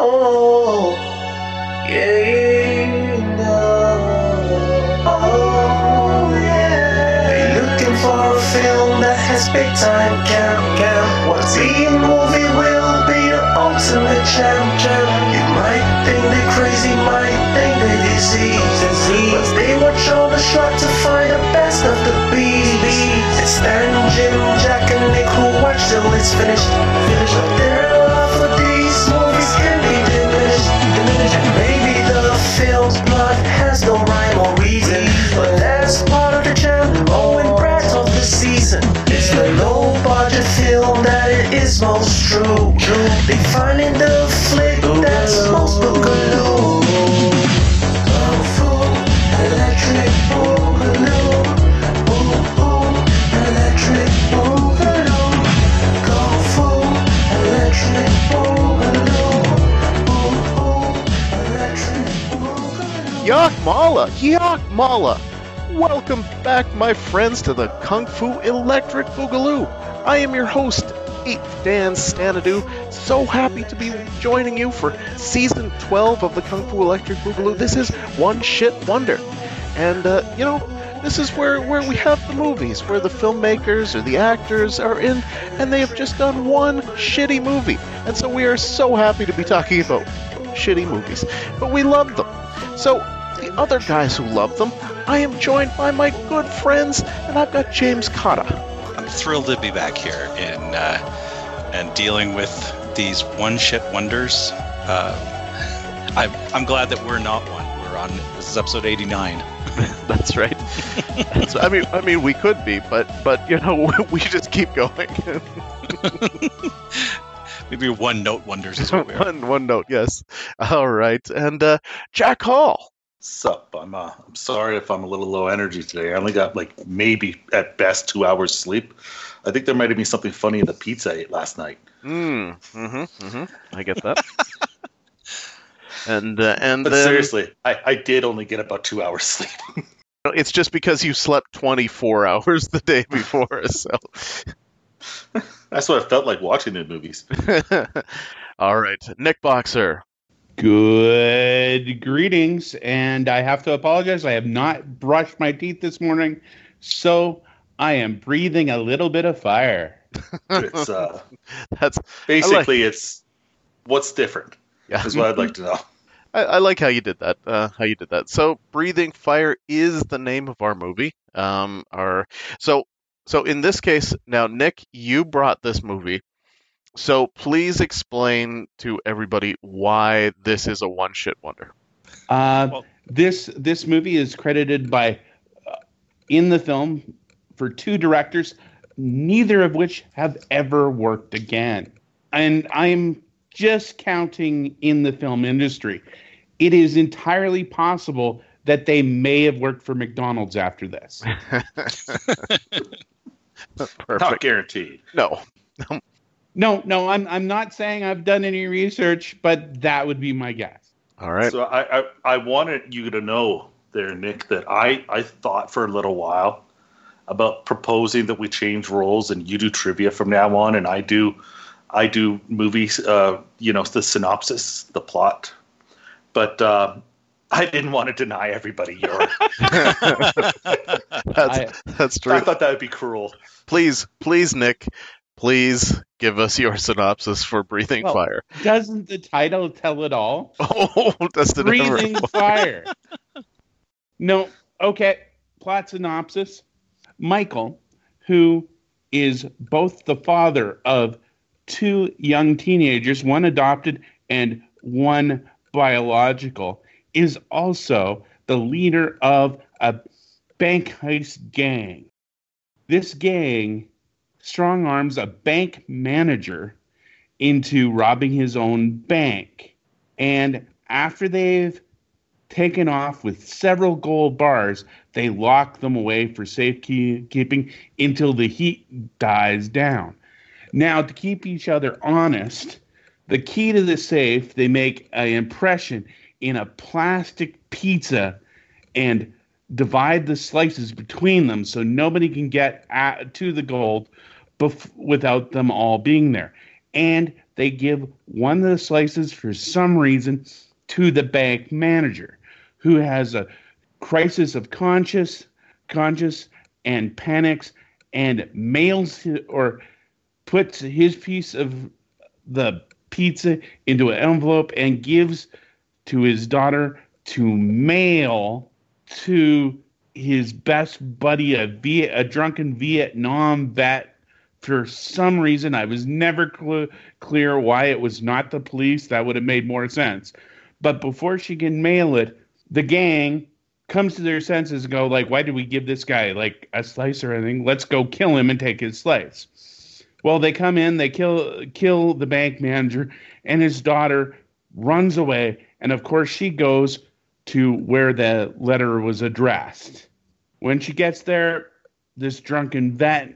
Oh, yeah, oh, yeah. They looking for a film that has big time count. What B-movie will be the ultimate champ? You might think they crazy, might think they diseased, but they will show the shot to find the best of the beast. It's Stan, Jim, Jack, and Nick who watch till it's finished. But their love for these movies can be diminished. And maybe the film's plot has no rhyme or reason, but that's part of the jam. Owen Brad of the season. It's the low-budget film that it is most true. They find in the flick that's most boogaloo. Kung Fu, electric boogaloo. Ooh, ooh, electric boogaloo. Kung Fu, electric boogaloo. Ooh, ooh, electric boogaloo. Yak Mala! Welcome back, my friends, to the Kung Fu Electric Boogaloo. I am your host, 8th Dan Stanadu. So happy to be joining you for Season 12 of the Kung Fu Electric Boogaloo. This is One Shit Wonder. And, this is where we have the movies, where the filmmakers or the actors are in, and they have just done one shitty movie. And so we are so happy to be talking about shitty movies. But we love them. So, the other guys who love them, I am joined by my good friends, and I've got James Cotta. I'm thrilled to be back here and dealing with these one shit wonders. I'm glad that we're not one. This is episode 89. That's right. I mean, we could be, but we just keep going. Maybe one note wonders is what we are. One note, yes. All right, and Jack Hall. Sup? I'm sorry if I'm a little low energy today. I only got maybe at best 2 hours sleep. I think there might have been something funny in the pizza I ate last night. I get that. and But then, seriously, I did only get about 2 hours sleep. It's just because you slept 24 hours the day before, so. That's what it felt like watching the movies. All right, Nick Boxer. Good greetings, and I have to apologize. I have not brushed my teeth this morning, so I am breathing a little bit of fire. It's That's basically it's what's different. Yeah. Is what I'd like to know. I like how you did that. So, Breathing Fire is the name of our movie. So in this case, now Nick, you brought this movie. So please explain to everybody why this is a one shit wonder. This movie is credited by in the film for two directors, neither of which have ever worked again. And I'm just counting in the film industry. It is entirely possible that they may have worked for McDonald's after this. Perfect. Not guaranteed. No. No, I'm not saying I've done any research, but that would be my guess. All right. So I wanted you to know there, Nick, that I thought for a little while about proposing that we change roles and you do trivia from now on, and I do movies, the synopsis, the plot. But I didn't want to deny everybody your. That's true. I thought that would be cruel. Please, Nick, please give us your synopsis for Breathing Fire. Doesn't the title tell it all? Oh, does it Breathing Fire. No, okay. Plot synopsis. Michael, who is both the father of two young teenagers, one adopted and one biological, is also the leader of a bank heist gang. This gang strong arms a bank manager into robbing his own bank. And after they've taken off with several gold bars, they lock them away for safekeeping until the heat dies down. Now, to keep each other honest, the key to the safe, they make an impression in a plastic pizza and divide the slices between them so nobody can get to the gold without them all being there. And they give one of the slices for some reason to the bank manager, who has a crisis of conscience and panics and mails or puts his piece of the pizza into an envelope and gives to his daughter to mail to his best buddy, a drunken Vietnam vet. For some reason, I was never clear why it was not the police. That would have made more sense. But before she can mail it, the gang comes to their senses and go, like, why did we give this guy, like, a slice or anything? Let's go kill him and take his slice. Well, they come in, they kill the bank manager, and his daughter runs away. And, of course, she goes to where the letter was addressed. When she gets there, this drunken vet,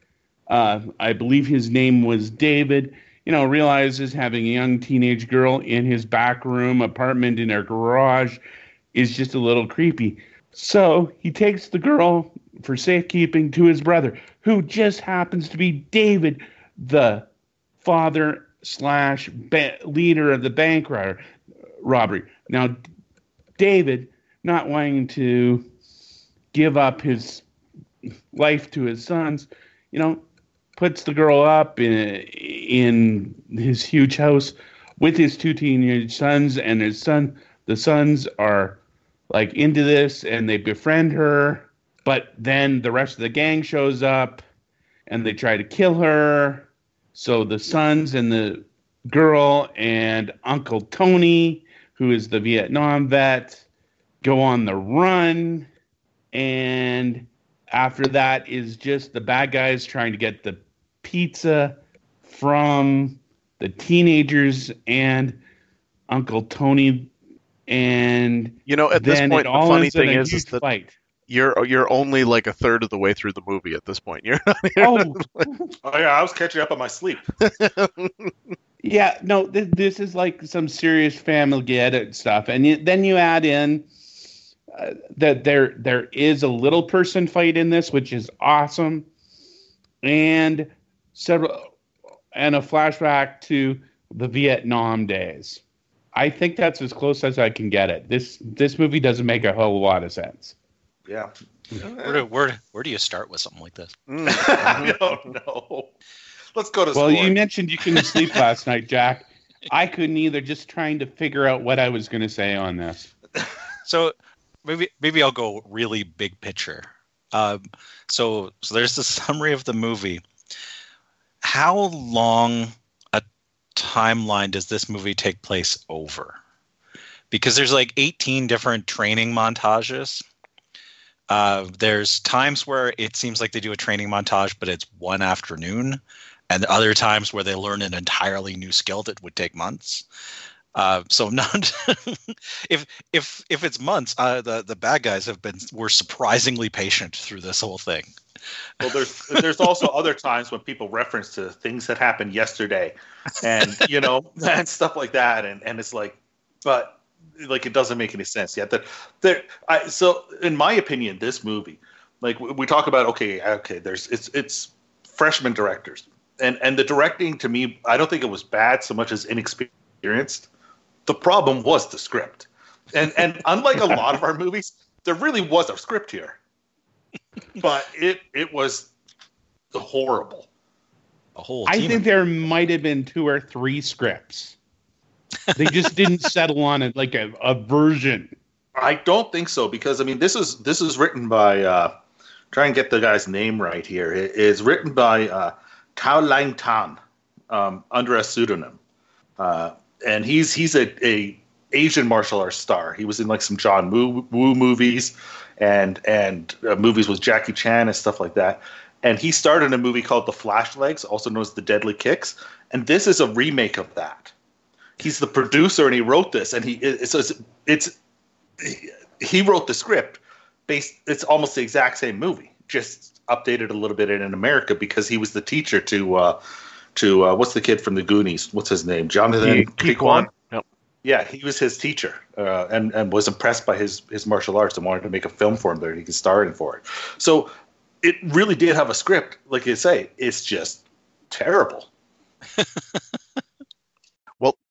I believe his name was David, realizes having a young teenage girl in his back room apartment in her garage is just a little creepy. So he takes the girl for safekeeping to his brother, who just happens to be David, the father / leader of the bank robbery. Now, David, not wanting to give up his life to his sons, puts the girl up in his huge house with his 2 teenage sons, and the sons are like into this and they befriend her, but then the rest of the gang shows up and they try to kill her. So the sons and the girl and Uncle Tony, who is the Vietnam vet, go on the run, and after that is just the bad guys trying to get the pizza from the teenagers and Uncle Tony. And at this point, the funny thing is that fight. you're only like a third of the way through the movie at this point. You're not Oh yeah, I was catching up on my sleep. Yeah, no, this is like some serious Family Guy stuff, and then you add in that there is a little person fight in this, which is awesome, and a flashback to the Vietnam days. I think that's as close as I can get it. This movie doesn't make a whole lot of sense. Yeah. Where do you start with something like this? I don't know. Let's go to Well, scoring. you mentioned you couldn't sleep last night, Jack. I couldn't either, just trying to figure out what I was going to say on this. So maybe I'll go really big picture. So there's the summary of the movie. How long a timeline does this movie take place over? Because there's like 18 different training montages. There's times where it seems like they do a training montage, but it's one afternoon, and other times where they learn an entirely new skill that would take months. So not if it's months, the bad guys were surprisingly patient through this whole thing. Well, there's also other times when people reference to things that happened yesterday, and and stuff like that, and it's like, but like it doesn't make any sense yet. So in my opinion, this movie, like we talk about, okay, it's freshman directors, and the directing to me, I don't think it was bad so much as inexperienced. The problem was the script, and unlike a lot of our movies, there really was a script here. But it was horrible. I think there might have been 2 or 3 scripts. They just didn't settle on it like a version. I don't think so, because I mean this is written by try and get the guy's name right here. It is written by Tao Lang Tan under a pseudonym, and he's a Asian martial arts star. He was in like some John Woo movies and movies with Jackie Chan and stuff like that. And he starred in a movie called The Flash Legs, also known as The Deadly Kicks. And this is a remake of that. He's the producer, and he wrote this. And he wrote the script it's almost the exact same movie, just updated a little bit in America, because he was the teacher to what's the kid from the Goonies? What's his name? Jonathan Ke Quan. Yep. Yeah, he was his teacher, and was impressed by his martial arts and wanted to make a film for him that he could star in for it. So it really did have a script, like you say. It's just terrible.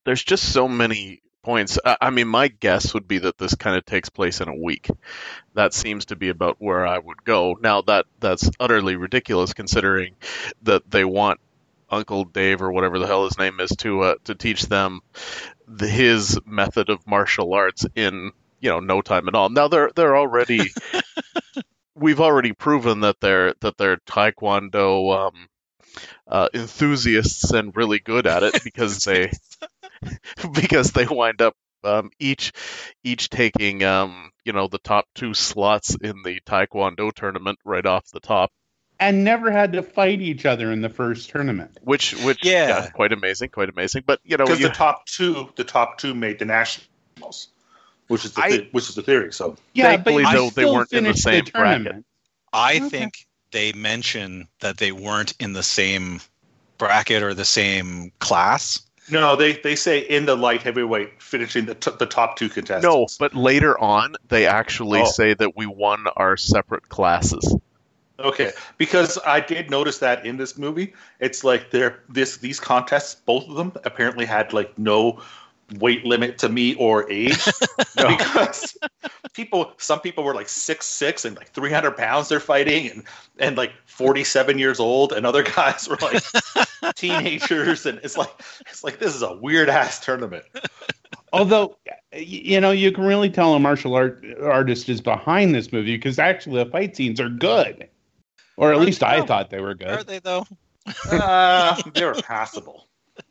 there's just so many points. I mean, my guess would be that this kind of takes place in a week. That seems to be about where I would go. Now, that's utterly ridiculous considering that they want Uncle Dave or whatever the hell his name is to teach them his method of martial arts in no time at all. Now they're already we've already proven that they're Taekwondo enthusiasts and really good at it because they wind up each taking the top 2 slots in the Taekwondo tournament right off the top. And never had to fight each other in the first tournament. Which quite amazing. But because the top two made the nationals, which is the theory. So thankfully, they weren't in the same bracket. I think they mention that they weren't in the same bracket or the same class. No, they say in the light heavyweight finishing the top 2 contestants. No, but later on they actually say that we won our separate classes. Okay, because I did notice that in this movie, it's like these contests, both of them apparently had like no weight limit to meet or age, because some people were like 6'6" and like 300 pounds they're fighting, and like 47 years old, and other guys were like teenagers, and it's like this is a weird ass tournament. Although, you can really tell a martial artist is behind this movie because actually the fight scenes are good. Or at least I thought they were good. Are they, though? They were passable.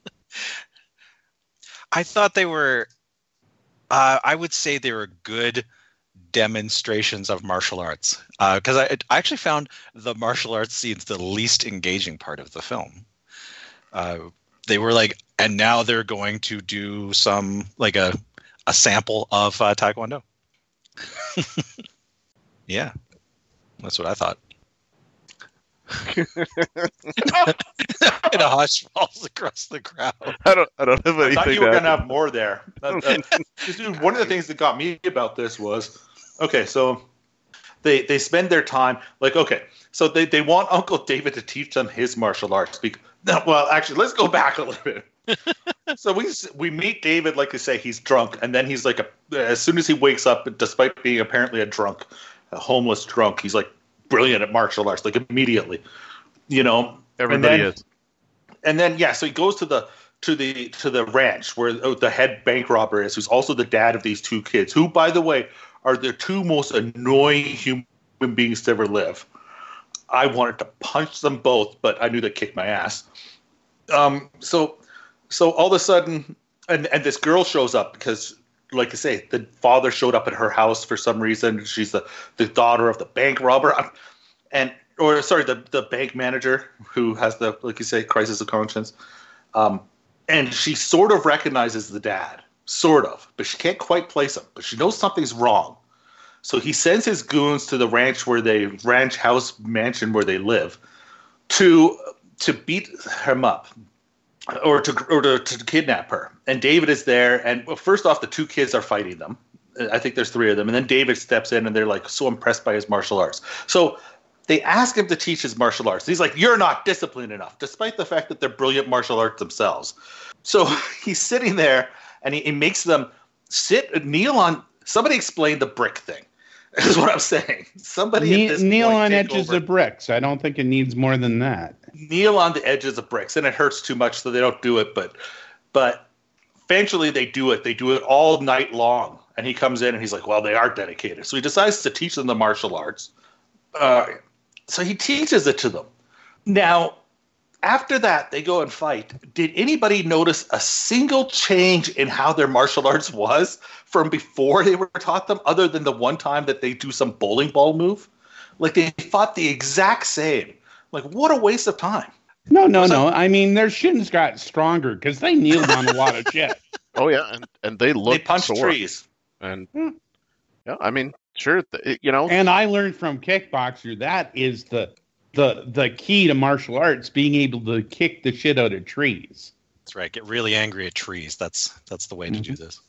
I thought they were... I would say they were good demonstrations of martial arts. Because I actually found the martial arts scenes the least engaging part of the film. They were like... And now they're going to do some... Like a sample of Taekwondo. Yeah. That's what I thought. And a hush falls across the crowd. I don't have anything. I thought you were going to have more there. One of the things that got me about this was, okay, so they spend their time like, okay, so they want Uncle David to teach them his martial arts. Well, actually, let's go back a little bit. So we meet David, like you say, he's drunk, and then he's like as soon as he wakes up, despite being apparently a homeless drunk, he's like brilliant at martial arts, like immediately, Everybody is. And then so he goes to the ranch where the head bank robber is, who's also the dad of these 2 kids, who, by the way, are the 2 most annoying human beings to ever live. I wanted to punch them both, but I knew they'd kick my ass. So all of a sudden, and this girl shows up because, like I say, the father showed up at her house for some reason. She's the daughter of the bank robber, the bank manager who has the, like you say, crisis of conscience. And she sort of recognizes the dad, sort of, but she can't quite place him. But she knows something's wrong. So he sends his goons to the ranch house mansion where they live to beat him up. Or to kidnap her. And David is there, and first off, the 2 kids are fighting them. I think there's 3 of them. And then David steps in, and they're like so impressed by his martial arts. So they ask him to teach his martial arts. He's like, you're not disciplined enough, despite the fact that they're brilliant martial arts themselves. So he's sitting there, and he makes them kneel on. Somebody explain the brick thing. Is what I'm saying. Somebody kneel on edges of bricks. I don't think it needs more than that. Kneel on the edges of bricks, and it hurts too much, so they don't do it. But eventually they do it. They do it all night long. And he comes in and he's like, "Well, they are dedicated." So he decides to teach them the martial arts. So he teaches it to them. Now, after that, they go and fight. Did anybody notice a single change in how their martial arts was from before they were taught them, other than the one time that they do some bowling ball move? Like, they fought the exact same. Like, what a waste of time. No. I mean, their shins got stronger because they kneeled on a lot of shit. Oh, yeah, and they looked They punched sore. trees. And, yeah, I mean, sure, And I learned from Kickboxer that is the key to martial arts, being able to kick the shit out of trees. That's right. Get really angry at trees. That's the way to do this.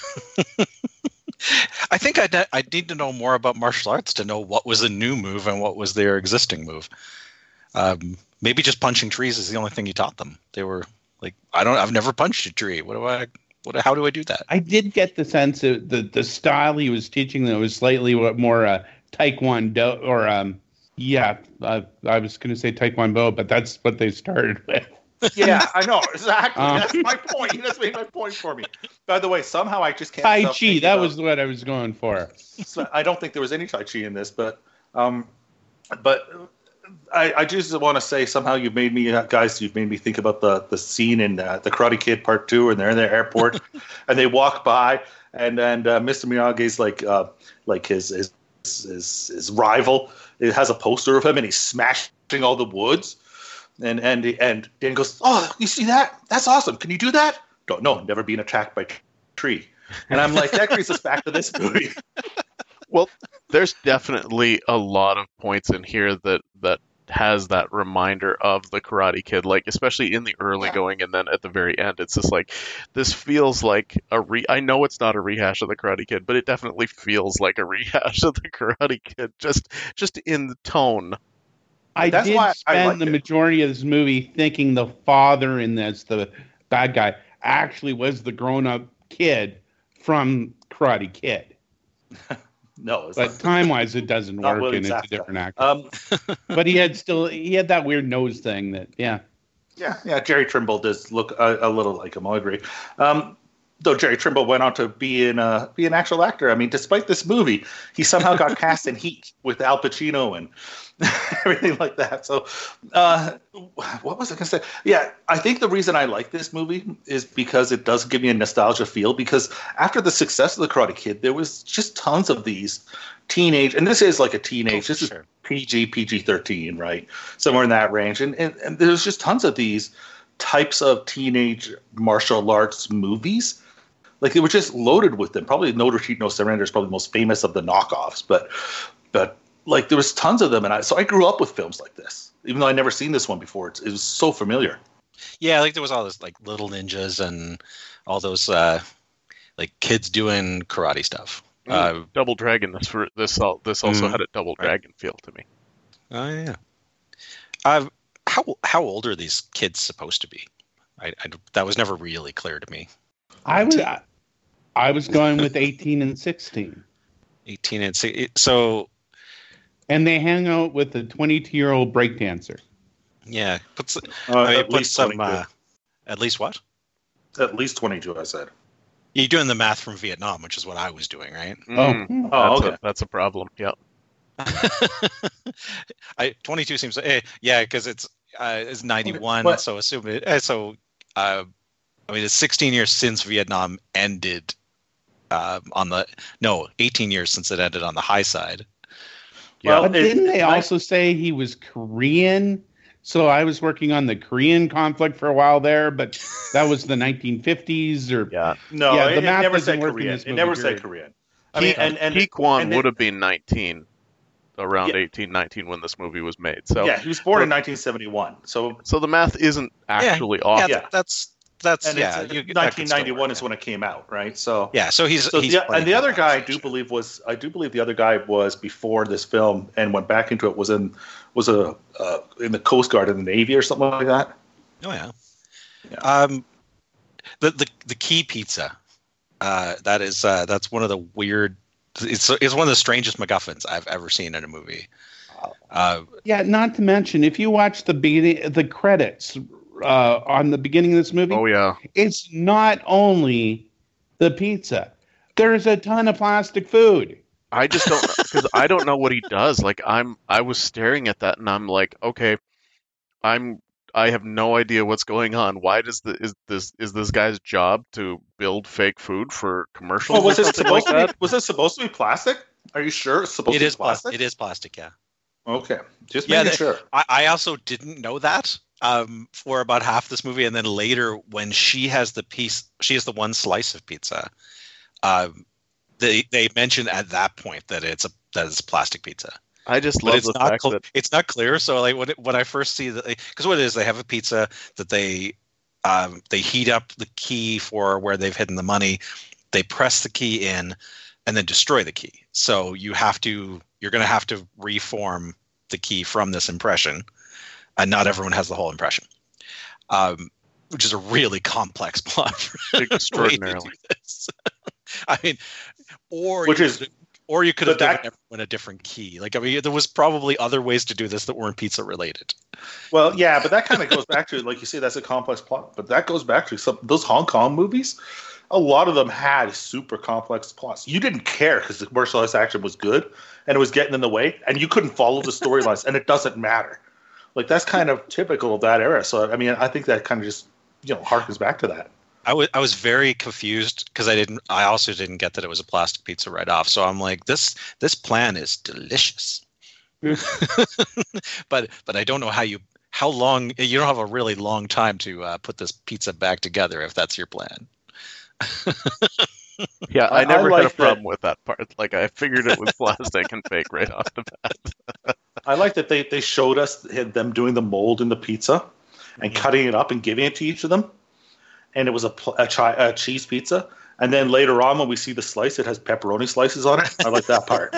I think I need to know more about martial arts to know what was a new move and what was their existing move. Maybe just punching trees is the only thing he taught them. They were Like I've never punched a tree. How do I do that? I did get the sense of the style he was teaching that was slightly more Taekwondo or I was going to say Taekwondo, but that's what they started with. Yeah, I know exactly. That's my point. He just made my point for me. By the way, somehow I just can't. Tai Chi. That was what I was going for. So I don't think there was any Tai Chi in this, but I just want to say somehow you've made me think about the scene in the Karate Kid Part 2, and they're in the airport and they walk by, and Mr. Miyagi's like his rival. It has a poster of him, and he's smashing all the woods. And Dan goes, "Oh, you see that? That's awesome. Can you do that?" No, never been attacked by a tree. And I'm like, that brings us back to this movie. Well, there's definitely a lot of points in here that has that reminder of the Karate Kid, like especially in the early going, and then at the very end, it's just like this feels like I know it's not a rehash of the Karate Kid, but it definitely feels like a rehash of the Karate Kid, just in the tone. I did spend the majority of this movie thinking the father in this, the bad guy, actually was the grown-up kid from Karate Kid. No, but time-wise, it doesn't work, and it's a different actor. But he had that weird nose thing that, yeah. Yeah. Jerry Trimble does look a little like him. I agree. Though Jerry Trimble went on to be an actual actor. I mean, despite this movie, he somehow got cast in Heat with Al Pacino and everything like that. So, what was I going to say? Yeah, I think the reason I like this movie is because it does give me a nostalgia feel. Because after the success of The Karate Kid, there was just tons of these teenage, and this is like a teenage. This is PG-13, right? Somewhere in that range, and there's just tons of these types of teenage martial arts movies. Like they were just loaded with them. Probably No Retreat, No Surrender is probably the most famous of the knockoffs, but like there was tons of them, and so I grew up with films like this, even though I'd never seen this one before. It was so familiar. Yeah, like there was all this like Little Ninjas and all those like kids doing karate stuff. Double Dragon. This also had a Double Dragon feel to me. Oh yeah. How old are these kids supposed to be? That was never really clear to me. I was going with 18 and 16. 18 and 16. So. And they hang out with a 22-year-old breakdancer. Yeah. At least some. At least what? At least 22, I said. You're doing the math from Vietnam, which is what I was doing, right? Okay. That's a problem. Yep. 22 seems because it's 91, so assume it. I mean, it's 16 years since Vietnam ended. 18 years since it ended on the high side. Yeah, but didn't they also say he was Korean? So I was working on the Korean conflict for a while there, but that was the 1950s or it never said Korean. It never said Korean. I mean, and Ki Kwan would have been 19. Around 18, 19 when this movie was made. So yeah, he was born in 1971. So the math isn't actually off. Yeah, that's 1991 is when it came out, right? So yeah, so he's and the other guy I do believe the other guy was before this film and went back into it was in the Coast Guard in the Navy or something like that. Oh yeah. The Key Pizza, that's one of the weird. It's one of the strangest MacGuffins I've ever seen in a movie. Not to mention if you watch the credits on the beginning of this movie. Oh yeah, it's not only the pizza. There's a ton of plastic food. I just don't because I don't know what he does. Like I was staring at that and I'm like, okay, I have no idea what's going on. Why is this guy's job to build fake food for commercials? Was it supposed to be plastic? Are you sure it's supposed to be plastic? It is plastic, yeah. Okay, just making sure. I also didn't know that for about half this movie, and then later when she has the one slice of pizza. They mention at that point that it's plastic pizza. I just love the fact that it's not clear. So like when I first see that, because what it is, they have a pizza that they heat up the key for where they've hidden the money. They press the key in and then destroy the key. So you're going to have to reform the key from this impression, and not everyone has the whole impression. which is a really complex plot. For the way to Extraordinarily. do this. I mean, or Which you is- could- or you could have but given that- everyone a different key. Like, I mean, there was probably other ways to do this that weren't pizza related. Well, yeah, but that kind of goes back to, like you say, that's a complex plot. But that goes back to those Hong Kong movies. A lot of them had super complex plots. You didn't care because the commercialized action was good and it was getting in the way, and you couldn't follow the storylines, and it doesn't matter. Like, that's kind of typical of that era. So, I mean, I think that kind of just, harkens back to that. I was very confused because I also didn't get that it was a plastic pizza right off. So I'm like, this plan is delicious. but I don't know how long you don't have a really long time to put this pizza back together if that's your plan. Yeah, I I never had a like problem with that part. Like, I figured it was plastic and fake right off the bat. I like that they showed us them doing the mold in the pizza and cutting it up and giving it to each of them. And it was a cheese pizza. And then later on, when we see the slice, it has pepperoni slices on it. I like that part.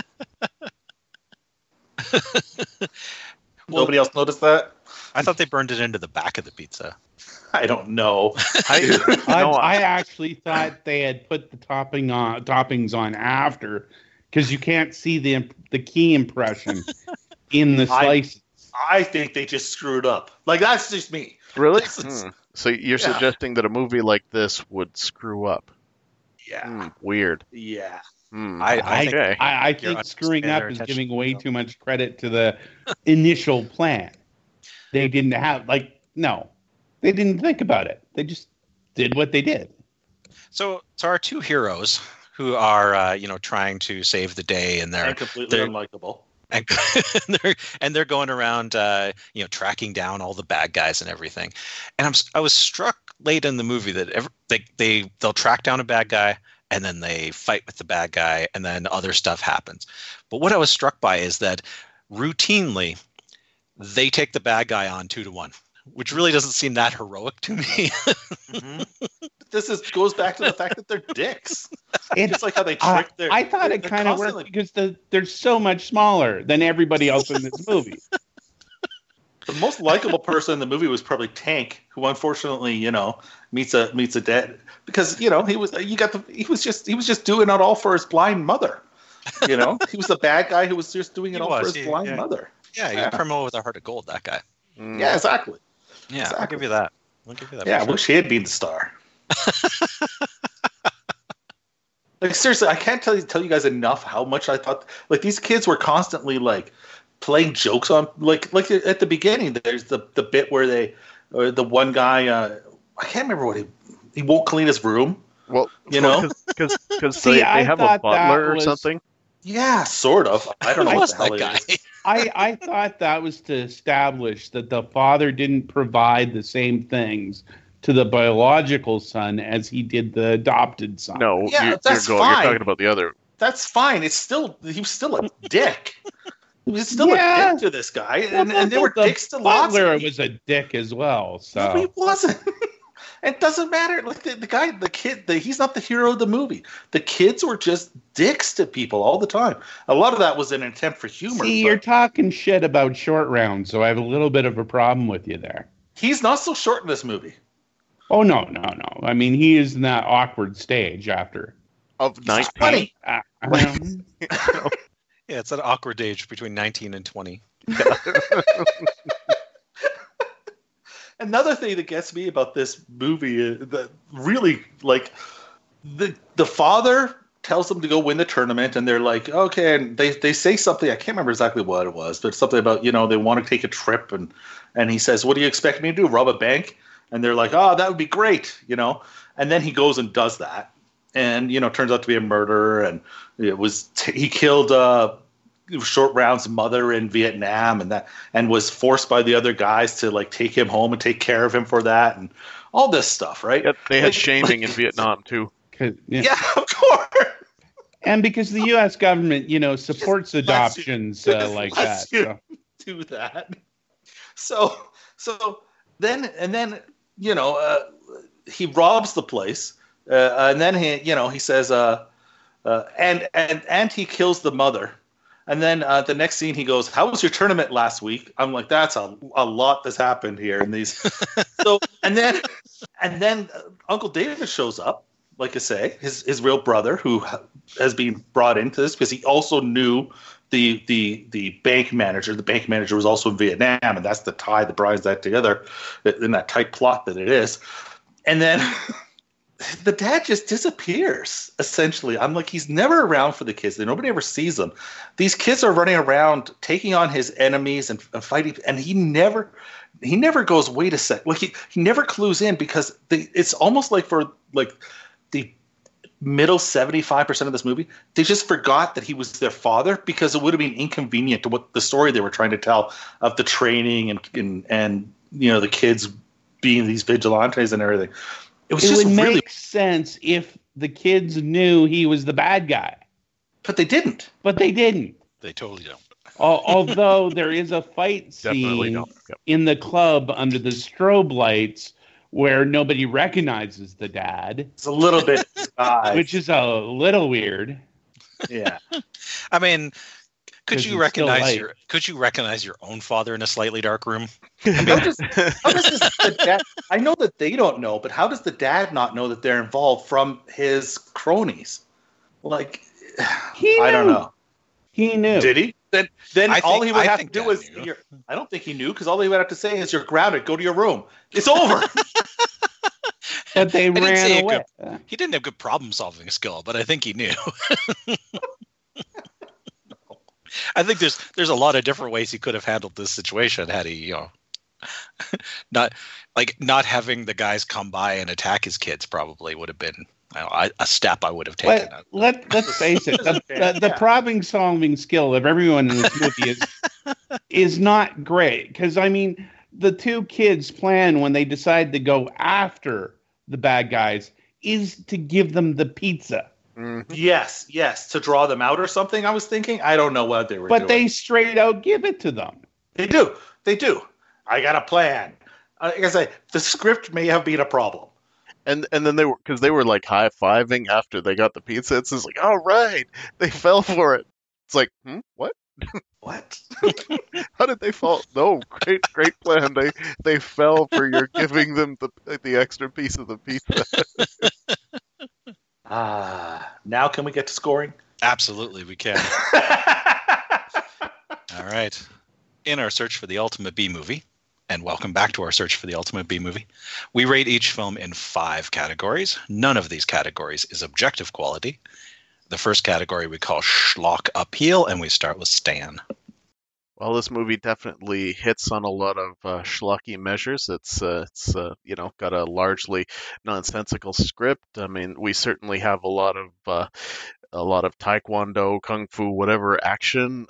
Nobody else noticed that? I thought they burned it into the back of the pizza. I don't know. I actually thought they had put the toppings on after, because you can't see the key impression in the slices. I think they just screwed up. Like, that's just me. Really? This is- So you're Yeah. suggesting that a movie like this would screw up? Yeah. Weird. Yeah. I think Okay. I You're think screwing understanding up their is attention giving way detail. too much credit to the initial plan. They didn't have, they didn't think about it. They just did what they did. So our two heroes who are trying to save the day, and And completely they're- unlikable. and they're going around tracking down all the bad guys and everything. And I was struck late in the movie that they'll track down a bad guy and then they fight with the bad guy and then other stuff happens. But what I was struck by is that routinely they take the bad guy on 2-1, which really doesn't seem that heroic to me. This goes back to the fact that they're dicks. It's Just like how they trick their. I thought it they're kind of constantly- worked because they're so much smaller than everybody else in this movie. The most likable person in the movie was probably Tank, who unfortunately, meets a death because he was just doing it all for his blind mother. He was the bad guy who was just doing it He all for was, his blind mother. Yeah, he's a criminal with a heart of gold, that guy. Yeah, exactly. Yeah, I'll Exactly. give you that. I'll give you that. Yeah, I for sure. wish he had been the star. Like, seriously, I can't tell you guys enough how much I thought. Like, these kids were constantly playing jokes on like at the beginning. There's the bit where the one guy I can't remember what he won't clean his room. Well, because See, they I have a thought that butler or was- something. Yeah, sort of. I don't know Who what was the hell that it guy? is. I thought that was to establish that the father didn't provide the same things to the biological son as he did the adopted son. No, Yeah, that's you're fine. talking about the other. That's fine. He was still a dick. He was still Yeah. a dick to this guy, Well, and they were the dicks to lots butler of was a dick as well. So No, he wasn't. It doesn't matter. Like the guy, the kid, he's not the hero of the movie. The kids were just dicks to people all the time. A lot of that was an attempt for humor. see, but you're talking shit about Short Round, so I have a little bit of a problem with you there. he's not so short in this movie. Oh no. I mean, he is in that awkward stage after. Of 19. Funny. Yeah, it's an awkward age between 19 and 20. Another thing that gets me about this movie is that really, like, the father tells them to go win the tournament, and they're like, okay, and they say something, I can't remember exactly what it was, but something about, they want to take a trip, and he says, what do you expect me to do, rob a bank? And they're like, oh, that would be great, and then he goes and does that, and, turns out to be a murderer, and he killed Short Round's mother in Vietnam, and was forced by the other guys to take him home and take care of him for that, and all this stuff, right? Yeah, they had Like- shaming in Vietnam too. Yeah, of course. And because the U.S. government, supports Just lets you- adoptions just like lets that. you So. do that. So then he robs the place, and then he says, and he kills the mother, And then the next scene, he goes, "How was your tournament last week?" I'm like, "That's a lot that's happened here in these." So and then Uncle David shows up, like I say, his real brother, who has been brought into this because he also knew the bank manager. The bank manager was also in Vietnam, and that's the tie that binds that together in that tight plot that it is. And then the dad just disappears, essentially. I'm like, he's never around for the kids. Nobody ever sees them. These kids are running around taking on his enemies and fighting, and he never goes, wait a sec. Like he never clues in, because it's almost like for like the middle 75% of this movie, they just forgot that he was their father, because it would have been inconvenient to what the story they were trying to tell of the training and the kids being these vigilantes and everything. It would make sense if the kids knew he was the bad guy. But they didn't. They totally don't. Although there is a fight scene in the club under the strobe lights where nobody recognizes the dad. It's a little bit which is a little weird. Yeah. I mean, could you recognize your own father in a slightly dark room? How does the dad, I know that they don't know, but how does the dad not know that they're involved from his cronies? Like, I don't know. He knew. Did he? Then all he would have to do is, I don't think he knew, because all he would have to say is, "You're grounded. Go to your room. It's over." But they ran away. He didn't have good problem-solving skill, but I think he knew. I think there's a lot of different ways he could have handled this situation had he, not having the guys come by and attack his kids probably would have been a step I would have taken. Let's face it, the problem-solving skill of everyone in this movie is not great, because I mean, the two kids' plan when they decide to go after the bad guys is to give them the pizza. Mm-hmm. Yes, to draw them out or something. I was thinking, I don't know what they were doing. But they straight out give it to them. They do. I got a plan. Like I say, the script may have been a problem. And then they were like high-fiving after they got the pizza. It's just like, all right, they fell for it. It's like, what? What? How did they fall? No, great plan. They fell for your giving them the extra piece of the pizza. Now can we get to scoring? Absolutely, we can. All right. In our search for the ultimate B movie, and welcome back to our search for the ultimate B movie, we rate each film in 5 categories. None of these categories is objective quality. The first category we call schlock appeal, and we start with Stan. Well, this movie definitely hits on a lot of schlocky measures. It's got a largely nonsensical script. I mean, we certainly have a lot of taekwondo, kung fu, whatever action.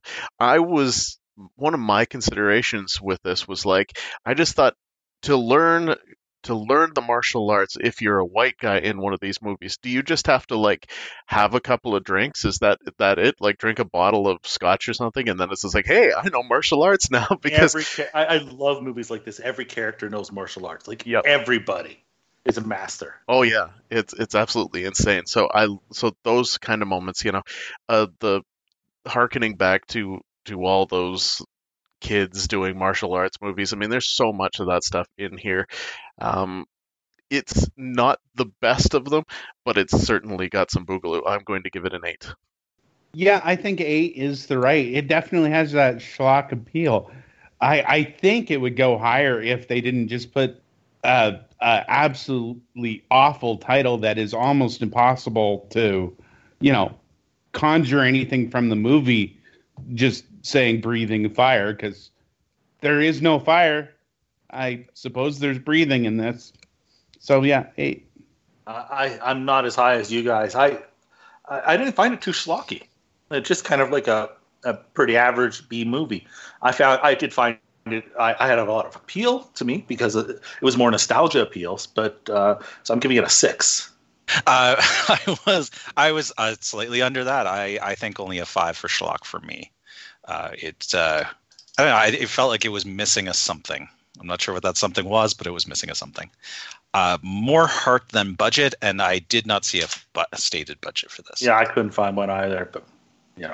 One of my considerations with this was like, I just thought to learn the martial arts, if you're a white guy in one of these movies, do you just have to like have a couple of drinks? Is that it? Like drink a bottle of scotch or something, and then it's just like, hey, I know martial arts now. Because I love movies like this. Every character knows martial arts. Like everybody is a master. Oh yeah, it's absolutely insane. So those kind of moments, the hearkening back to all those kids doing martial arts movies. I mean, there's so much of that stuff in here. It's not the best of them, but it's certainly got some boogaloo. I'm going to give it an 8. Yeah, I think 8 is the right. It definitely has that schlock appeal. I think it would go higher if they didn't just put a absolutely awful title that is almost impossible to, conjure anything from the movie. Just saying breathing fire, because there is no fire. I suppose there's breathing in this. So yeah, 8. I'm not as high as you guys. I didn't find it too schlocky. It's just kind of like a pretty average B movie. I did find it. I had a lot of appeal to me because it was more nostalgia appeals. But so I'm giving it a 6. I was slightly under that. I think only a 5 for schlock for me. I don't know. It felt like it was missing a something. I'm not sure what that something was, but it was missing a something. More heart than budget, and I did not see a stated budget for this. Yeah, I couldn't find one either. But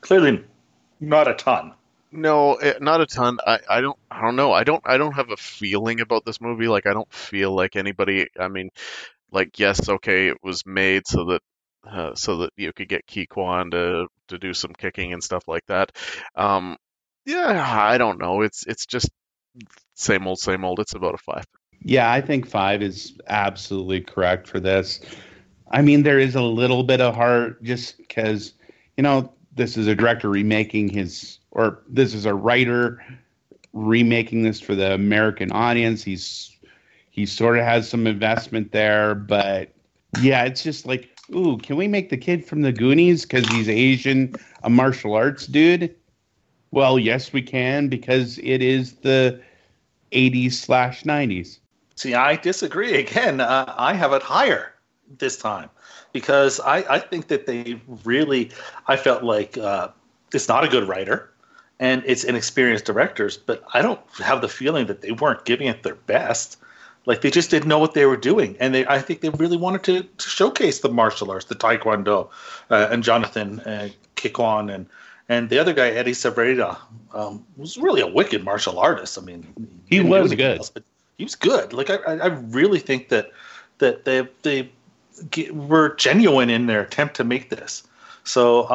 Clearly, not a ton. No, not a ton. I don't know. I don't have a feeling about this movie. Like, I don't feel like anybody. I mean, like, yes, okay, it was made so that you could get Ki Kwan to do some kicking and stuff like that. Um, yeah, I don't know. It's just same old, same old. It's about a 5. Yeah, I think 5 is absolutely correct for this. I mean, there is a little bit of heart just because, this is a director remaking this is a writer remaking this for the American audience. He sort of has some investment there, but yeah, it's just like, ooh, can we make the kid from the Goonies because he's Asian, a martial arts dude? Well, yes, we can because it is the 80s/90s. See, I disagree. Again, I have it higher this time because I think that I felt like it's not a good writer and it's inexperienced directors, but I don't have the feeling that they weren't giving it their best. Like, they just didn't know what they were doing. And I think they really wanted to showcase the martial arts, the Taekwondo, and Jonathan Ki Kwan and the other guy, Eddie Sabreda, was really a wicked martial artist. I mean, he was good. But he was good. Like, I really think that they were genuine in their attempt to make this. So,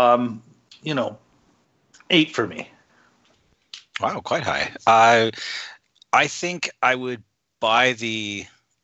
8 for me. Wow, quite high. I think I would buy the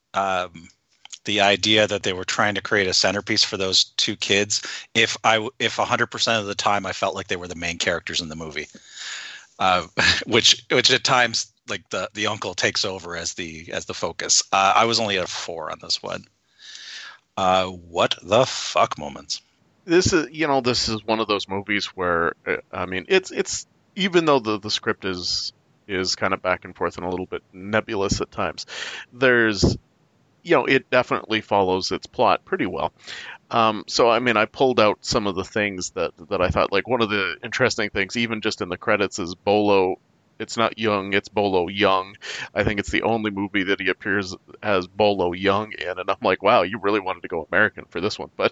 idea that they were trying to create a centerpiece for those two kids if 100% of the time I felt like they were the main characters in the movie, which at times, like, the uncle takes over as the focus. I was only at a 4 on this one. What the fuck moments. This is one of those movies where I mean, it's even though the script is kind of back and forth and a little bit nebulous at times, there's it definitely follows its plot pretty well. So I mean, I pulled out some of the things that I thought, like, one of the interesting things, even just in the credits, is Bolo. It's not Young, it's Bolo Young. I think it's the only movie that he appears as Bolo Young in, and I'm like, wow, you really wanted to go American for this one. But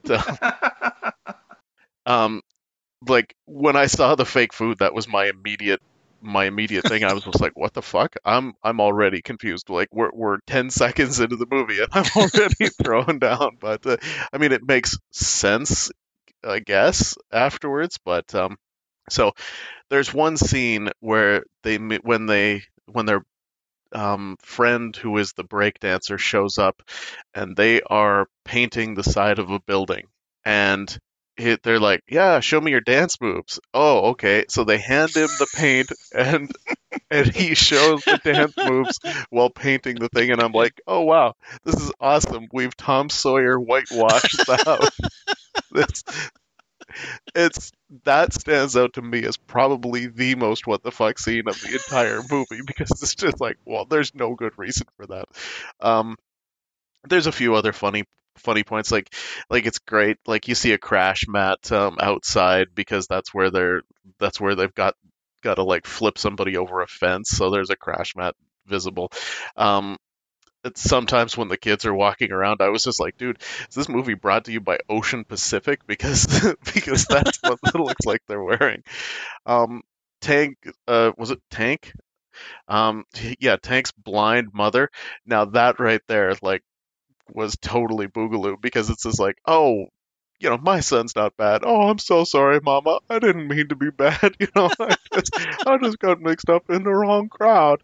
like, when I saw the fake food, that was my immediate thing. I was just like, what the fuck? I'm already confused. Like, we're 10 seconds into the movie and I'm already thrown down. But I mean, it makes sense, I guess, afterwards. But so there's one scene where when their friend, who is the breakdancer, shows up, and they are painting the side of a building, and they're like, yeah, show me your dance moves. Oh, okay. So they hand him the paint, and he shows the dance moves while painting the thing, and I'm like, oh wow, this is awesome. We've Tom Sawyer whitewashed the house. That stands out to me as probably the most what the fuck scene of the entire movie, because it's just like, well, there's no good reason for that. There's a few other funny points, like it's great. Like, you see a crash mat outside, because that's where they've got to, like, flip somebody over a fence, so there's a crash mat visible. It's sometimes when the kids are walking around, I was just like, dude, is this movie brought to you by Ocean Pacific? Because that's what it looks like they're wearing. Tank, was it Tank? Yeah, Tank's blind mother. Now that right there, like, was totally Boogaloo, because it's just like, oh, my son's not bad. Oh, I'm so sorry, Mama. I didn't mean to be bad. I just got mixed up in the wrong crowd.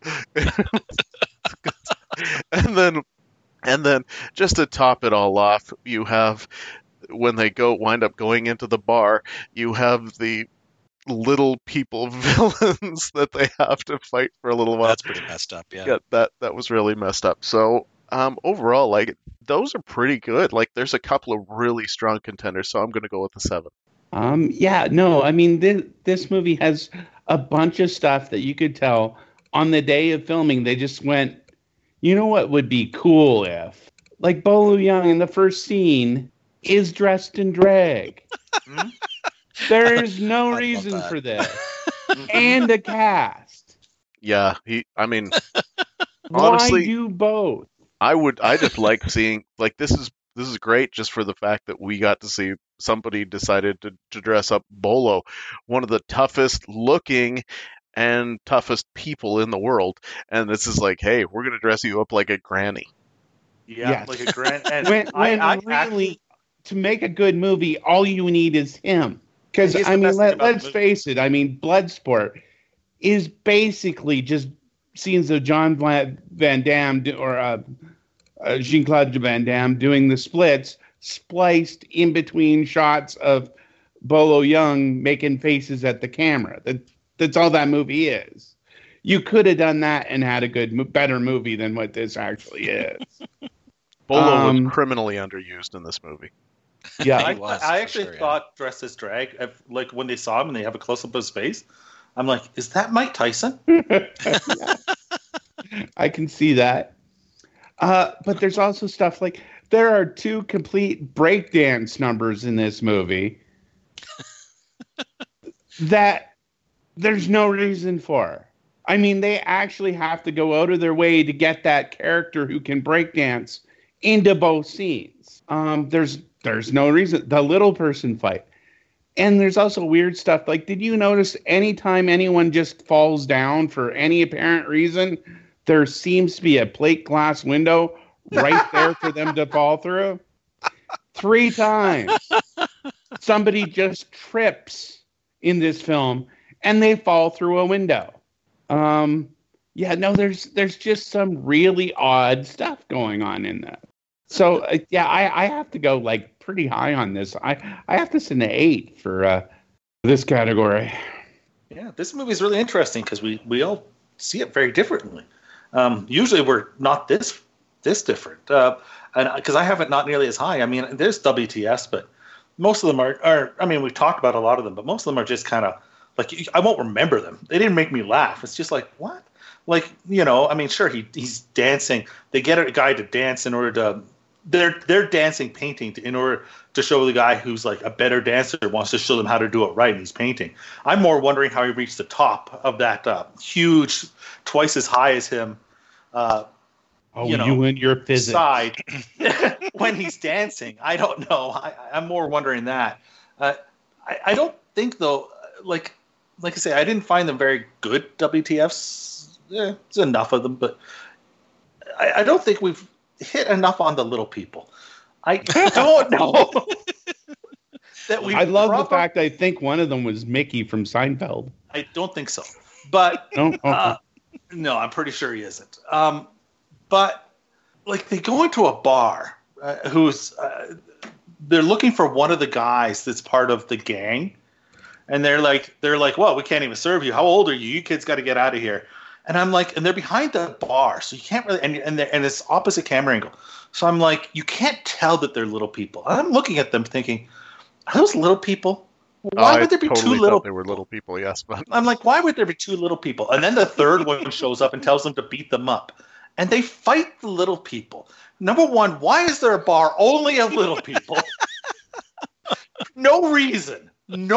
And then just to top it all off, you have, when they wind up going into the bar, you have the little people villains that they have to fight for a little while. That's pretty messed up, yeah. Yeah, that was really messed up. So overall, like, those are pretty good. Like, there's a couple of really strong contenders, so I'm going to go with the 7. Yeah, no, I mean, this movie has a bunch of stuff that you could tell on the day of filming. They just went, you know what would be cool if, like, Bolo Young in the first scene is dressed in drag. There is no reason for this. And a cast. Yeah, honestly, why do both? I just like seeing, like, this this is great just for the fact that we got to see somebody decided to dress up Bolo, one of the toughest looking and toughest people in the world. And this is like, hey, we're gonna dress you up like a granny. Yeah, Yes. like a grand. And When I really, to make a good movie, all you need is him. Because, He's the I mean, best thing about the let's movie. face it. I mean, Bloodsport is basically just scenes of John Van Damme or Jean-Claude Van Damme doing the splits, spliced in between shots of Bolo Young making faces at the camera. That's all that movie is. You could have done that and had a better movie than what this actually is. Bolo was criminally underused in this movie. Yeah. He was, I for actually sure, yeah. thought Dress as Drag, like when they saw him and they have a close up of his face, I'm like, is that Mike Tyson? I can see that. But there's also stuff like there are 2 complete breakdance numbers in this movie that there's no reason for. I mean, they actually have to go out of their way to get that character who can breakdance into both scenes. There's no reason. The little person fight. And there's also weird stuff. Like, did you notice anytime anyone just falls down for any apparent reason, there seems to be a plate glass window right there for them to fall through? 3 times. Somebody just trips in this film and they fall through a window. Yeah, no, there's just some really odd stuff going on in that. So yeah, I have to go like pretty high on this. I have to send an 8 for this category. Yeah, this movie is really interesting because we all see it very differently. Usually we're not this different, and because I have it not nearly as high. I mean, there's WTS, but most of them are. I mean, we've talked about a lot of them, but most of them are just kind of like I won't remember them. They didn't make me laugh. It's just like what, like I mean, sure he's dancing. They get a guy to dance in order to. They're dancing, painting in order to show the guy who's like a better dancer wants to show them how to do it right, and he's painting. I'm more wondering how he reached the top of that huge, twice as high as him. You and your physics. Side when he's dancing. I don't know. I'm more wondering that. I don't think though. Like I say, I didn't find them very good. WTFs. Yeah, it's enough of them, but I don't think we've hit enough on the little people. I don't know. I love the fact I think one of them was Mickey from Seinfeld. I don't think so, but No, okay. no, I'm pretty sure he isn't. But like they go into a bar, they're looking for one of the guys that's part of the gang, and they're like, well, we can't even serve you. How old are you? You kids got to get out of here. And I'm like, and they're behind the bar, so you can't really, and it's opposite camera angle. So I'm like, you can't tell that they're little people. I'm looking at them thinking, are those little people? Why would there be totally 2 little? Thought they were little people, yes, but I'm like, why would there be 2 little people? And then the third one shows up and tells them to beat them up, and they fight the little people. Number one, why is there a bar only of little people? No reason.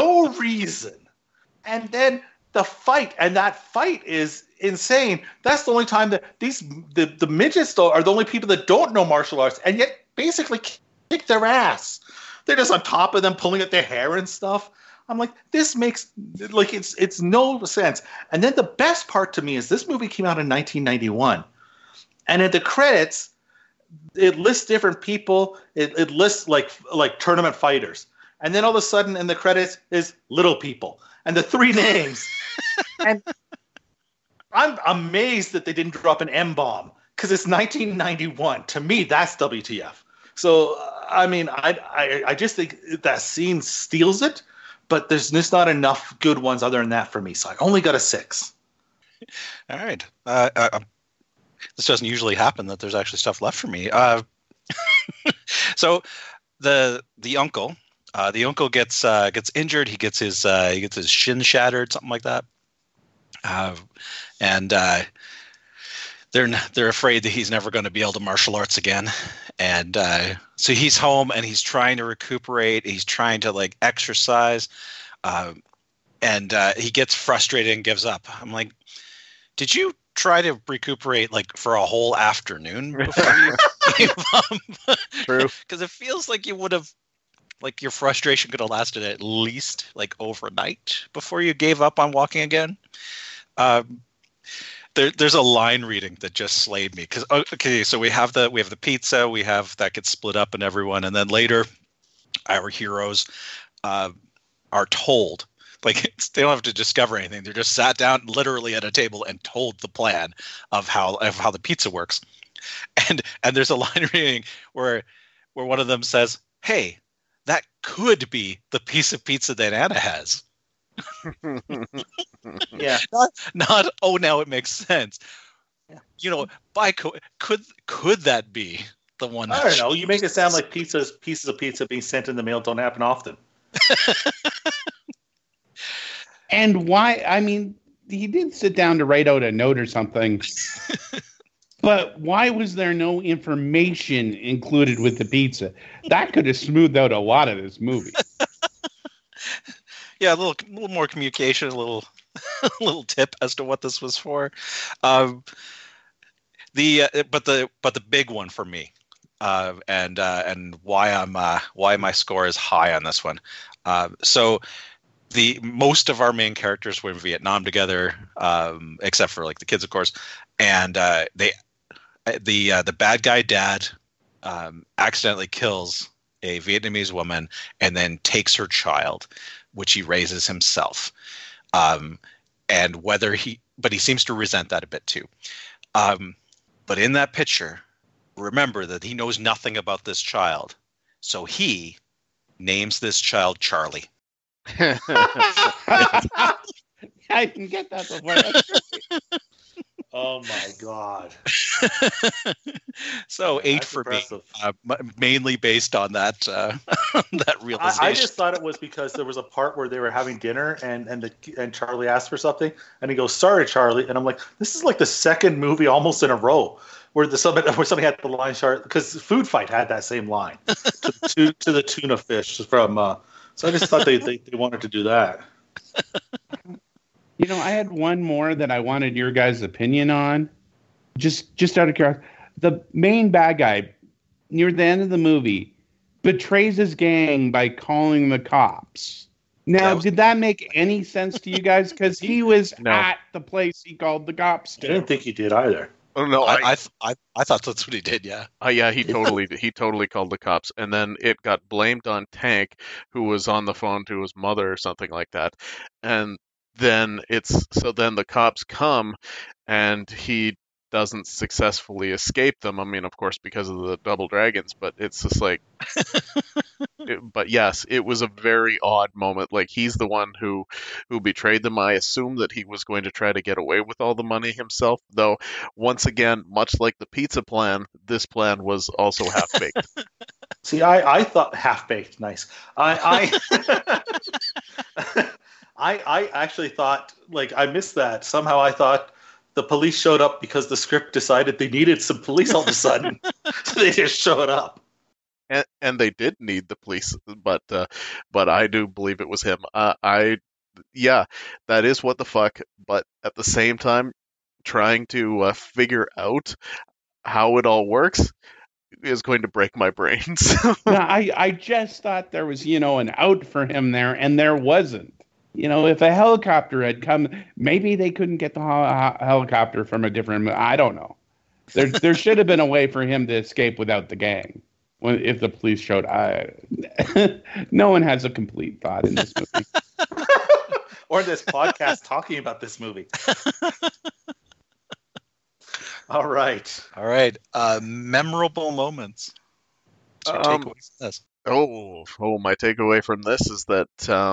And then the fight, and that fight is insane. That's the only time that the midgets are the only people that don't know martial arts, and yet basically kick their ass. They're just on top of them, pulling at their hair and stuff. I'm like, this makes like it's no sense. And then the best part to me is this movie came out in 1991, and in the credits, it lists different people. It lists like tournament fighters, and then all of a sudden in the credits is little people, and the 3 names. And I'm amazed that they didn't drop an M-bomb because it's 1991. To me, that's WTF. So, I mean, I just think that scene steals it, but there's just not enough good ones other than that for me. So I only got a 6. All right. This doesn't usually happen that there's actually stuff left for me. So the uncle gets injured. He gets his shin shattered, something like that. And they're afraid that he's never going to be able to martial arts again. And so he's home and he's trying to recuperate. He's trying to like exercise. And he gets frustrated and gives up. I'm like, did you try to recuperate like for a whole afternoon before you gave up. True. Because it feels like you would have, like your frustration could have lasted at least like overnight before you gave up on walking again. There's a line reading that just slayed me because so we have the pizza, we have that gets split up in everyone, and then later our heroes are told, like, they don't have to discover anything. They're just sat down literally at a table and told the plan of how the pizza works. And there's a line reading where one of them says, "Hey, that could be the piece of pizza that Anna has." Yeah. Not oh, now it makes sense. Yeah. Could that be the one? I don't know. You make it sound like pieces of pizza being sent in the mail don't happen often. And why? I mean, he did sit down to write out a note or something. But why was there no information included with the pizza? That could have smoothed out a lot of this movie. Yeah, a little more communication, a little little tip as to what this was for. But the big one for me, and why my score is high on this one. So the most of our main characters were in Vietnam together, except for like the kids, of course, and the bad guy dad accidentally kills a Vietnamese woman and then takes her child, which he raises himself. And but he seems to resent that a bit too. But in that picture, remember that he knows nothing about this child. So he names this child Charlie. I can get that before. Oh my God. So Yeah, 8 that's for impressive. me, mainly based on that that realization. I just thought it was because there was a part where they were having dinner and Charlie asked for something and he goes, "Sorry, Charlie," and I'm like, this is like the second movie almost in a row where somebody had the line chart, because Food Fight had that same line to the tuna fish from. So I just thought they wanted to do that. You know, I had one more that I wanted your guys' opinion on. Just out of curiosity. The main bad guy, near the end of the movie, betrays his gang by calling the cops. Now, did that make any sense to you guys? Because he was at the place he called the cops I to. didn't think he did either. Oh no, I thought that's what he did. Yeah. Yeah, he totally called the cops, and then it got blamed on Tank, who was on the phone to his mother or something like that, and then then the cops come, and he doesn't successfully escape them. I mean, of course, because of the double dragons, but it's just like, but yes, it was a very odd moment. Like, he's the one who betrayed them. I assumed that he was going to try to get away with all the money himself, though. Once again, much like the pizza plan, this plan was also half-baked. See, I thought half-baked. Nice. I actually thought, like, I missed that. Somehow I thought the police showed up because the script decided they needed some police all of a sudden. So they just showed up. And they did need the police, but I do believe it was him. Yeah, that is what the fuck. But at the same time, trying to figure out how it all works is going to break my brains. Yeah, I just thought there was, an out for him there, and there wasn't. If a helicopter had come, maybe they couldn't get the helicopter from a different. I don't know. There should have been a way for him to escape without the gang. If the police showed, no one has a complete thought in this movie. Or this podcast talking about this movie. All right. Memorable moments. What's your takeaway from this? My takeaway from this is that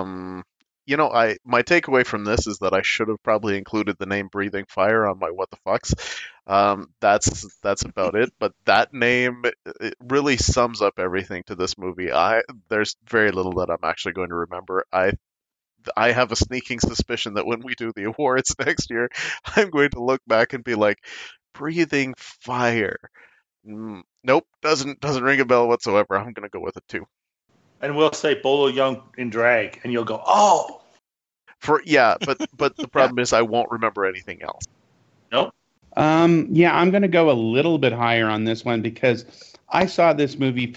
my takeaway from this is that I should have probably included the name Breathing Fire on my What the Fucks. That's about it. But that name, it really sums up everything to this movie. There's very little that I'm actually going to remember. I have a sneaking suspicion that when we do the awards next year, I'm going to look back and be like, Breathing Fire. Nope, doesn't ring a bell whatsoever. I'm going to go with it too. And we'll say Bolo Young in drag, and you'll go, oh. But the problem is I won't remember anything else. Nope. Yeah, I'm going to go a little bit higher on this one because I saw this movie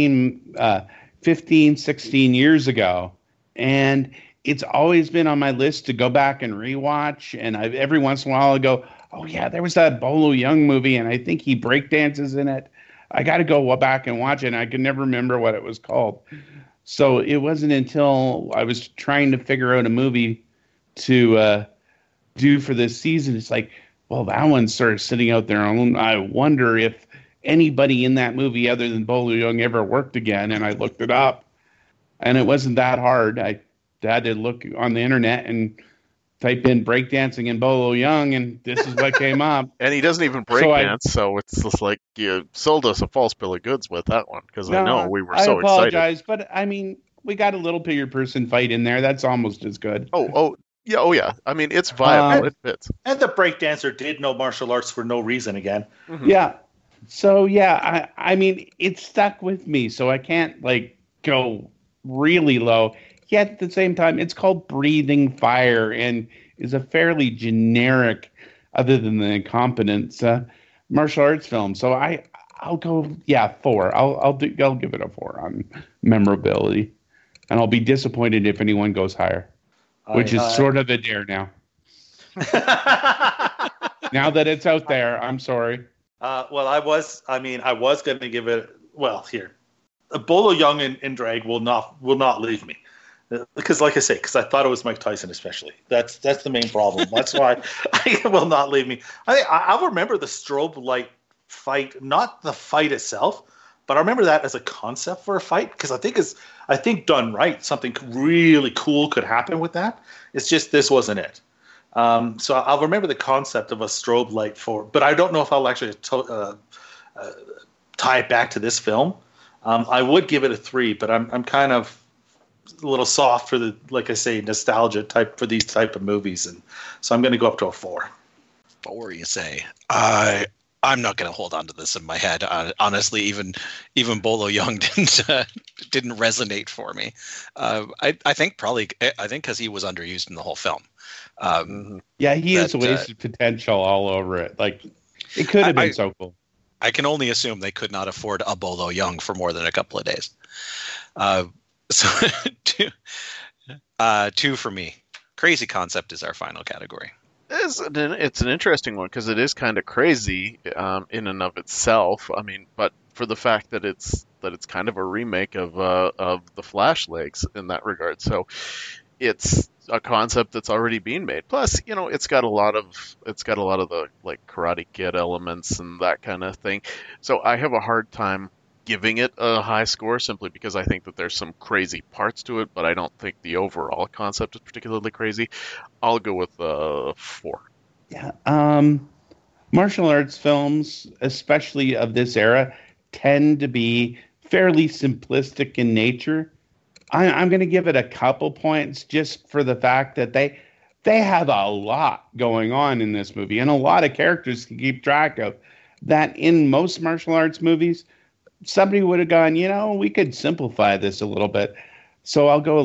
16 years ago, and it's always been on my list to go back and rewatch. And every once in a while I go, oh yeah, there was that Bolo Young movie, and I think he breakdances in it. I got to go back and watch it, and I can never remember what it was called. So it wasn't until I was trying to figure out a movie to do for this season. It's like, well, that one's sort of sitting out there. I wonder if anybody in that movie other than Bolo Young ever worked again. And I looked it up, and it wasn't that hard. I had to look on the internet and type in breakdancing and Bolo Young, and this is what came up. And he doesn't even breakdance, so it's just like you sold us a false bill of goods with that one, because I know we were so excited. I apologize, but I mean, we got a little bigger person fight in there. That's almost as good. Oh yeah. I mean, it's viable. It fits. And the breakdancer did know martial arts for no reason again. Mm-hmm. Yeah. So yeah, I mean, it stuck with me, so I can't like go really low. Yet at the same time, it's called Breathing Fire and is a fairly generic, other than the incompetence, martial arts film. So I'll go 4. I'll give it a 4 on memorability, and I'll be disappointed if anyone goes higher, which is sort of a dare now. Now that it's out there, I'm sorry. Well, I was going to give it. Well, here, Bolo Young in drag will not leave me. Because, like I say, because I thought it was Mike Tyson, especially. That's the main problem. That's why it will not leave me. I'll remember the strobe light fight, not the fight itself, but I remember that as a concept for a fight. Because I think done right, something really cool could happen with that. It's just this wasn't it. So I'll remember the concept of a strobe light but I don't know if I'll actually tie it back to this film. I would give it a 3, but I'm kind of a little soft for the, like I say, nostalgia type for these type of movies, and so I'm going to go up to a 4. 4, you say? I'm not going to hold on to this in my head. Honestly, even Bolo Young didn't resonate for me. I think because he was underused in the whole film. Yeah, he has wasted potential all over it. Like, it could have been so cool. I can only assume they could not afford a Bolo Young for more than a couple of days. So 2 for me. Crazy concept is our final category. It's an interesting one because it is kind of crazy in and of itself. I mean, but for the fact that it's kind of a remake of the Flash legs in that regard. So it's a concept that's already being made. Plus, it's got a lot of the like Karate Kid elements and that kind of thing. So I have a hard time giving it a high score simply because I think that there's some crazy parts to it, but I don't think the overall concept is particularly crazy. I'll go with 4. Yeah. Martial arts films, especially of this era, tend to be fairly simplistic in nature. I'm going to give it a couple points just for the fact that they have a lot going on in this movie and a lot of characters to keep track of that in most martial arts movies. Somebody would have gone, we could simplify this a little bit. So I'll go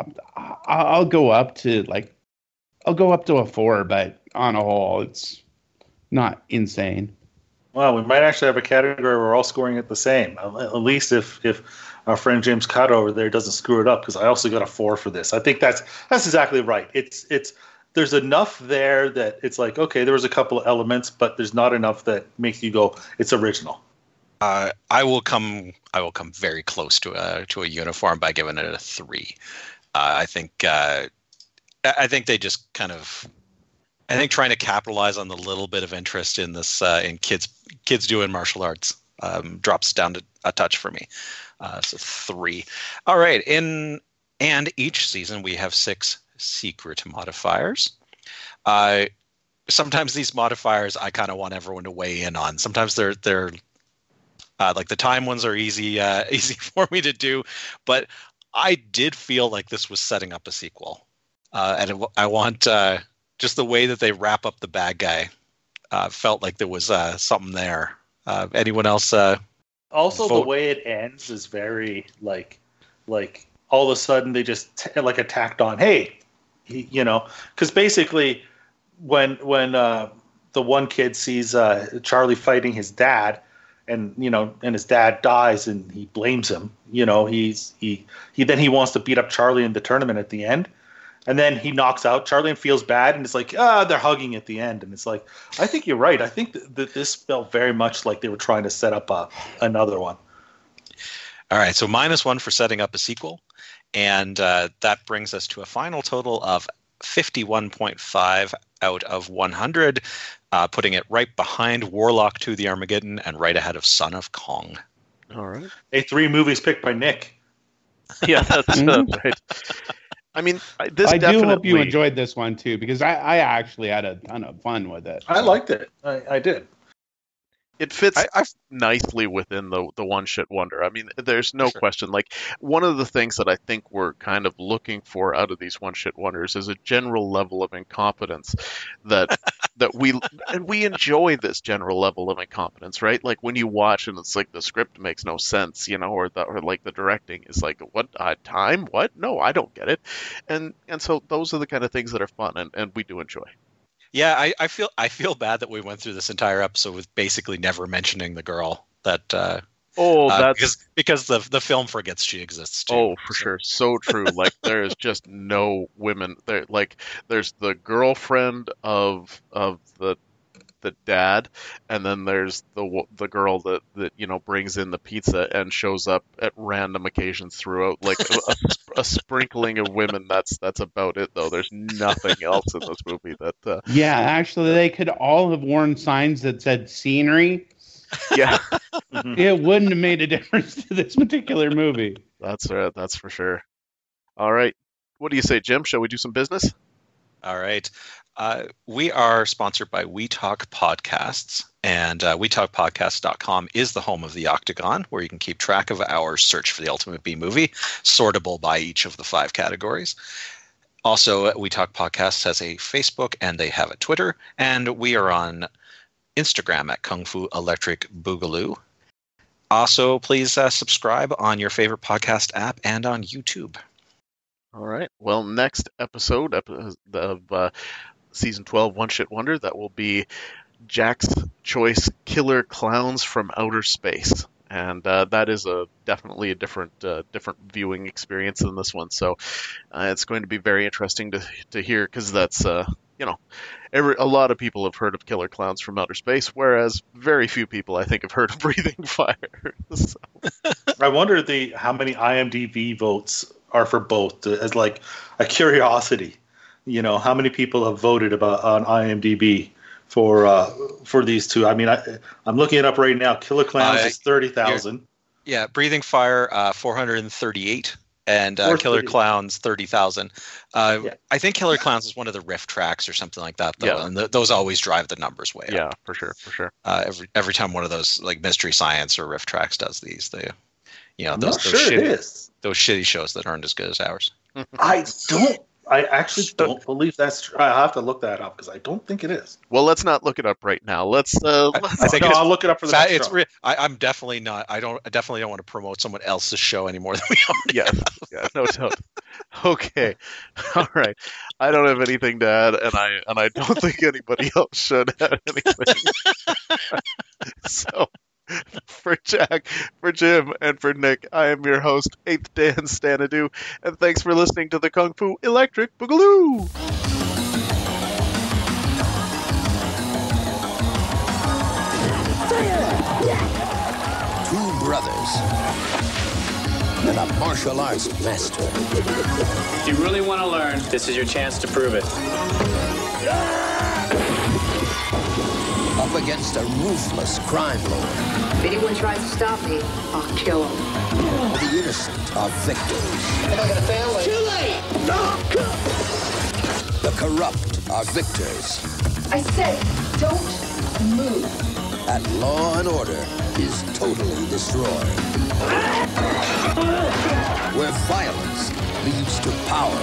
up to a 4, but on a whole, it's not insane. Well, we might actually have a category where we're all scoring it the same. At least if our friend James Cutt over there doesn't screw it up, because I also got a 4 for this. I think that's exactly right. It's there's enough there that it's like, okay, there was a couple of elements, but there's not enough that makes you go, it's original. I will come very close to a uniform by giving it a 3. I think they just kind of, trying to capitalize on the little bit of interest in this in kids doing martial arts drops down to a touch for me. So 3. All right. And each season we have 6 secret modifiers. Sometimes these modifiers I kind of want everyone to weigh in on. Sometimes they're like the time ones are easy for me to do, but I did feel like this was setting up a sequel, and I want just the way that they wrap up the bad guy. Felt like there was something there. Anyone else? Also, vote? The way it ends is very like all of a sudden they just like attacked on. Hey, because basically when the one kid sees Charlie fighting his dad, and his dad dies, and he blames him. He wants to beat up Charlie in the tournament at the end, and then he knocks out Charlie and feels bad, and it's like, they're hugging at the end, and it's like, I think you're right. I think that this felt very much like they were trying to set up another one. All right, so -1 for setting up a sequel, and that brings us to a final total of 51.5 out of 100, putting it right behind Warlock 2: The Armageddon and right ahead of Son of Kong. All right. Hey, 3 movies picked by Nick. Yeah, that's right. I mean, I do hope you enjoyed this one too, because I actually had a ton of fun with it. I liked it. I did. It fits nicely within the one shit wonder. I mean, there's no question. Like, one of the things that I think we're kind of looking for out of these one shit wonders is a general level of incompetence that we enjoy this general level of incompetence, right? Like when you watch and it's like the script makes no sense, or like the directing is like, what time? What? No, I don't get it. And so those are the kind of things that are fun and we do enjoy. Yeah, I feel bad that we went through this entire episode with basically never mentioning the girl that. That's because the film forgets she exists too. Oh, for sure, so true. Like there's just no women there. Like there's the girlfriend of the dad, and then there's the girl that brings in the pizza and shows up at random occasions throughout, like a sprinkling of women. That's about it, though. There's nothing else in this movie that. Yeah, actually, they could all have worn signs that said "scenery." Yeah, it wouldn't have made a difference to this particular movie. That's right. That's for sure. All right, what do you say, Jim? Shall we do some business? All right. We are sponsored by We Talk Podcasts, and WeTalkPodcast.com is the home of the Octagon, where you can keep track of our search for the ultimate B movie, sortable by each of the 5 categories. Also, We Talk Podcasts has a Facebook, and they have a Twitter, and we are on Instagram at Kung Fu Electric Boogaloo. Also, please subscribe on your favorite podcast app and on YouTube. All right. Well, next episode of Season 12 One Shit Wonder, that will be Jack's Choice Killer Clowns from Outer Space. And that is definitely a different viewing experience than this one. So it's going to be very interesting to hear, because that's, a lot of people have heard of Killer Clowns from Outer Space, whereas very few people, I think, have heard of Breathing Fire. So. I wonder how many IMDb votes are for both, as like a curiosity. How many people have voted on IMDb for these two? I mean, I'm looking it up right now. Killer Clowns is 30,000. Yeah, Breathing Fire 438, and Killer Clowns 30,000. I think Killer Clowns is one of the riff tracks or something like that, though, and those always drive the numbers way up. Yeah, for sure. Every time one of those like Mystery Science or riff tracks does these, those shitty shows that aren't as good as ours. I actually don't believe that's true. I have to look that up, because I don't think it is. Well, let's not look it up right now. I'll I'll look it up for the next show. I'm definitely not. I definitely don't want to promote someone else's show anymore than we already have. Yeah, no doubt. Okay, all right. I don't have anything to add, and I don't think anybody else should add anything. So. For Jack, for Jim, and for Nick, I am your host, 8th Dan Stanadu, and thanks for listening to the Kung Fu Electric Boogaloo! Two brothers and a martial arts master. If you really want to learn, this is your chance to prove it. Up against a ruthless crime lord. If anyone tries to stop me, I'll kill him. The innocent are victors. I got a family. Too late! The corrupt are victors. I said, don't move. And law and order is totally destroyed. Where violence leads to power.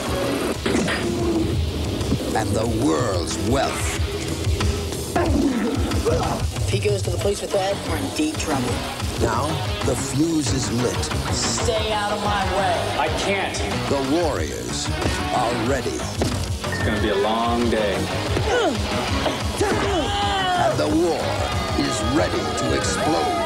And the world's wealth. If he goes to the police with that, we're in deep trouble. Now, the fuse is lit. Stay out of my way. I can't. The warriors are ready. It's gonna be a long day. And the war is ready to explode.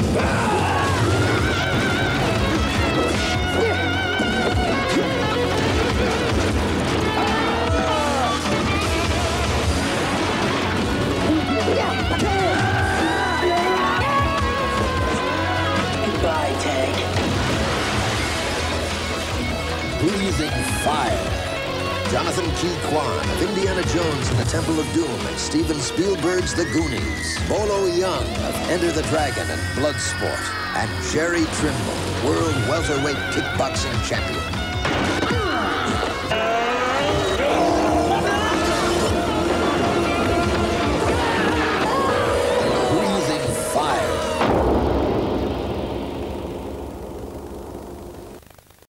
Goodbye, Tank. Breathing fire. Jonathan Key Kwan of Indiana Jones and the Temple of Doom and Steven Spielberg's The Goonies. Bolo Young of Enter the Dragon and Bloodsport. And Jerry Trimble, world welterweight kickboxing champion.